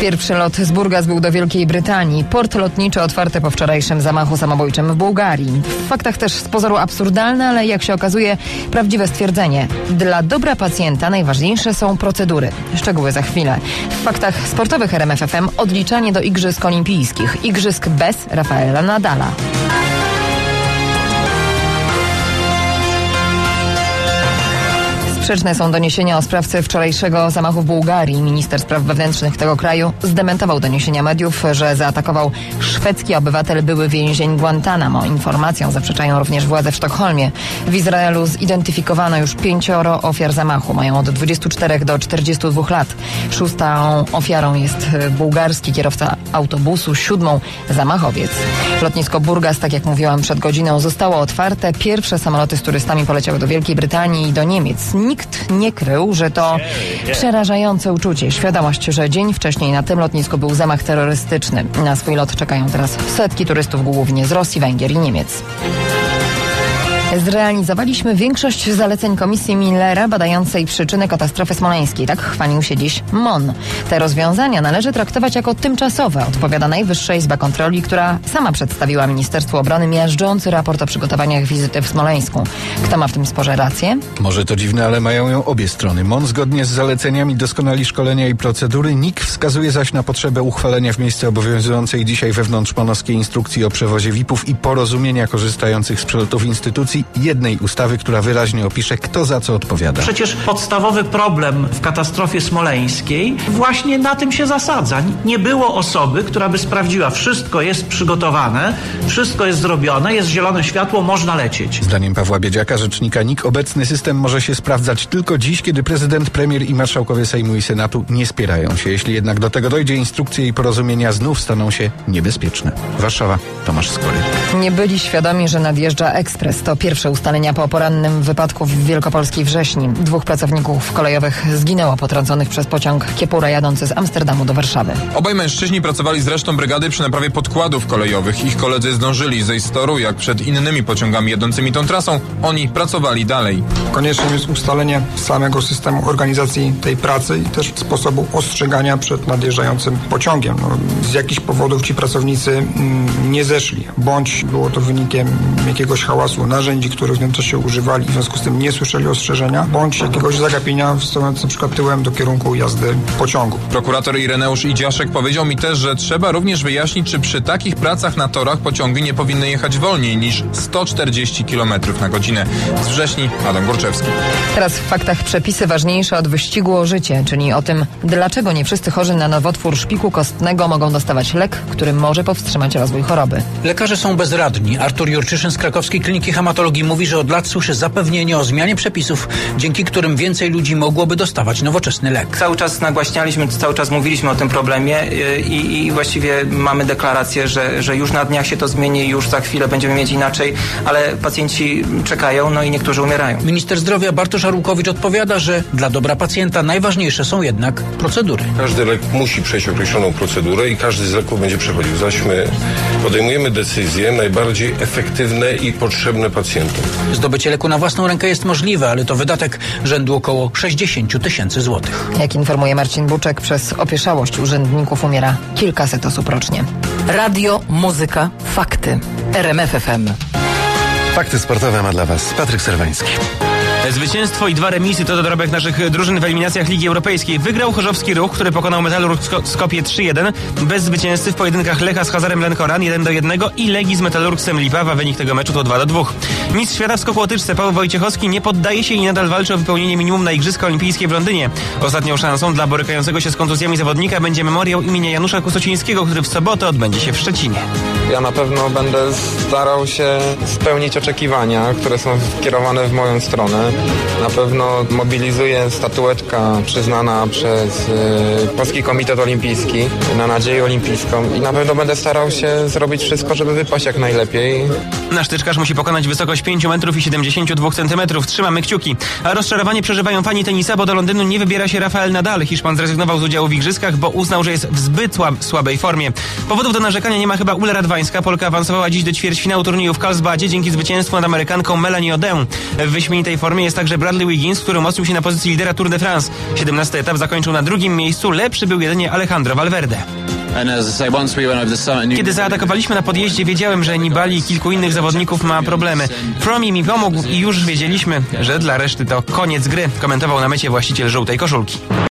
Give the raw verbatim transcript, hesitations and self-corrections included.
Pierwszy lot z Burgas był do Wielkiej Brytanii. Port lotniczy otwarty po wczorajszym zamachu samobójczym w Bułgarii. W faktach też z pozoru absurdalne, ale jak się okazuje prawdziwe stwierdzenie. Dla dobra pacjenta najważniejsze są procedury. Szczegóły za chwilę. W faktach sportowych R M F F M odliczanie do Igrzysk Olimpijskich. Igrzysk bez Rafaela Nadala. Sprzeczne są doniesienia o sprawcy wczorajszego zamachu w Bułgarii. Minister spraw wewnętrznych tego kraju zdementował doniesienia mediów, że zaatakował szwedzki obywatel, były więzień Guantanamo. Informacjom zaprzeczają również władze w Sztokholmie. W Izraelu zidentyfikowano już pięcioro ofiar zamachu. Mają od dwudziestu czterech do czterdziestu dwóch lat. Szóstą ofiarą jest bułgarski kierowca autobusu, siódmą zamachowiec. Lotnisko Burgas, tak jak mówiłam przed godziną, zostało otwarte. Pierwsze samoloty z turystami poleciały do Wielkiej Brytanii i do Niemiec. Nikt nie krył, że to przerażające uczucie. Świadomość, że dzień wcześniej na tym lotnisku był zamach terrorystyczny. Na swój lot czekają teraz setki turystów, głównie z Rosji, Węgier i Niemiec. Zrealizowaliśmy większość zaleceń Komisji Millera badającej przyczyny katastrofy smoleńskiej. Tak chwalił się dziś M O N. Te rozwiązania należy traktować jako tymczasowe, odpowiada Najwyższa Izba Kontroli, która sama przedstawiła Ministerstwu Obrony miażdżący raport o przygotowaniach wizyty w Smoleńsku. Kto ma w tym sporze rację? Może to dziwne, ale mają ją obie strony. M O N zgodnie z zaleceniami doskonali szkolenia i procedury. N I K wskazuje zaś na potrzebę uchwalenia w miejsce obowiązującej dzisiaj wewnątrzmonowskiej instrukcji o przewozie V I P-ów i porozumienia korzystających z przelotów instytucji jednej ustawy, która wyraźnie opisze, kto za co odpowiada. Przecież podstawowy problem w katastrofie smoleńskiej właśnie na tym się zasadza. Nie było osoby, która by sprawdziła, wszystko jest przygotowane, wszystko jest zrobione, jest zielone światło, można lecieć. Zdaniem Pawła Biedziaka, rzecznika N I K, obecny system może się sprawdzać tylko dziś, kiedy prezydent, premier i marszałkowie Sejmu i Senatu nie spierają się. Jeśli jednak do tego dojdzie, instrukcje i porozumienia znów staną się niebezpieczne. Warszawa, Tomasz Skory. Nie byli świadomi, że nadjeżdża ekspres. To pierwsze ustalenia po porannym wypadku w wielkopolskiej Wrześni. Dwóch pracowników kolejowych zginęło potrąconych przez pociąg Kiepura jadący z Amsterdamu do Warszawy. Obaj mężczyźni pracowali z resztą brygady przy naprawie podkładów kolejowych. Ich koledzy zdążyli zejść z toru, jak przed innymi pociągami jadącymi tą trasą. Oni pracowali dalej. Konieczne jest ustalenie samego systemu organizacji tej pracy i też sposobu ostrzegania przed nadjeżdżającym pociągiem. No, z jakichś powodów ci pracownicy mm, nie zeszli, bądź było to wynikiem jakiegoś hałasu narzędzi, których w tym czasie używali i w związku z tym nie słyszeli ostrzeżenia, bądź jakiegoś zagapienia stojąc na przykład tyłem do kierunku jazdy pociągu. Prokurator Ireneusz Idziaszek powiedział mi też, że trzeba również wyjaśnić, czy przy takich pracach na torach pociągi nie powinny jechać wolniej niż sto czterdzieści kilometrów na godzinę. Z Wrześni Adam Górczewski. Teraz w faktach przepisy ważniejsze od wyścigu o życie, czyli o tym, dlaczego nie wszyscy chorzy na nowotwór szpiku kostnego mogą dostawać lek, który może powstrzymać rozwój choroby. Lekarze są bezradni. Artur Jurczyszyn z Krakowskiej Kliniki Hematologii mówi, że od lat słyszy zapewnienie o zmianie przepisów, dzięki którym więcej ludzi mogłoby dostawać nowoczesny lek. Cały czas nagłaśnialiśmy, cały czas mówiliśmy o tym problemie i, i właściwie mamy deklarację, że, że już na dniach się to zmieni, już za chwilę będziemy mieć inaczej, ale pacjenci czekają, no i niektórzy umierają. Minister zdrowia Bartosz Arłukowicz odpowiada, że dla dobra pacjenta najważniejsze są jednak procedury. Każdy lek musi przejść określoną procedurę i każdy z leków będzie przechodził. Zaś my podejmujemy decyzje najbardziej efektywne i potrzebne pacjentom. Zdobycie leku na własną rękę jest możliwe, ale to wydatek rzędu około sześćdziesiąt tysięcy złotych. Jak informuje Marcin Buczek, przez opieszałość urzędników umiera kilkaset osób rocznie. Radio, muzyka, fakty. R M F F M. Fakty sportowe ma dla Was Patryk Serwański. Zwycięstwo i dwa remisy to dorobek naszych drużyn w eliminacjach Ligi Europejskiej. Wygrał Chorzowski Ruch, który pokonał Metalurg Skopje trzy jeden. Bez zwycięzcy w pojedynkach Lecha z Hazarem Lenkoran jeden do jednego i Legii z Metalurgsem Lipawa. Wynik tego meczu to dwa do dwóch. Mistrz świata w skoku łotyczce Paweł Wojciechowski nie poddaje się i nadal walczy o wypełnienie minimum na Igrzyska Olimpijskie w Londynie. Ostatnią szansą dla borykającego się z kontuzjami zawodnika będzie memoriał imienia Janusza Kusocińskiego, który w sobotę odbędzie się w Szczecinie. Ja na pewno będę starał się spełnić oczekiwania, które są kierowane w moją stronę. Na pewno mobilizuje statuetka przyznana przez y, Polski Komitet Olimpijski na nadzieję olimpijską i na pewno będę starał się zrobić wszystko, żeby wypaść jak najlepiej. Nasz tyczkarz musi pokonać wysokość pięć metrów i siedemdziesiąt dwa centymetrów. Trzymamy kciuki. A rozczarowanie przeżywają fani tenisa, bo do Londynu nie wybiera się Rafael Nadal. Hiszpan zrezygnował z udziału w igrzyskach, bo uznał, że jest w zbyt słab, słabej formie. Powodów do narzekania nie ma chyba u Radwańskiego. hiszpańska Polka awansowała dziś do ćwierćfinału turnieju w Karlsbadzie dzięki zwycięstwu nad Amerykanką Melanie Odę. W wyśmienitej formie jest także Bradley Wiggins, który umocnił się na pozycji lidera Tour de France. siedemnasty etap zakończył na drugim miejscu, lepszy był jedynie Alejandro Valverde. Kiedy zaatakowaliśmy na podjeździe, wiedziałem, że Nibali i kilku innych zawodników ma problemy. Froome mi pomógł i już wiedzieliśmy, że dla reszty to koniec gry, komentował na mecie właściciel żółtej koszulki.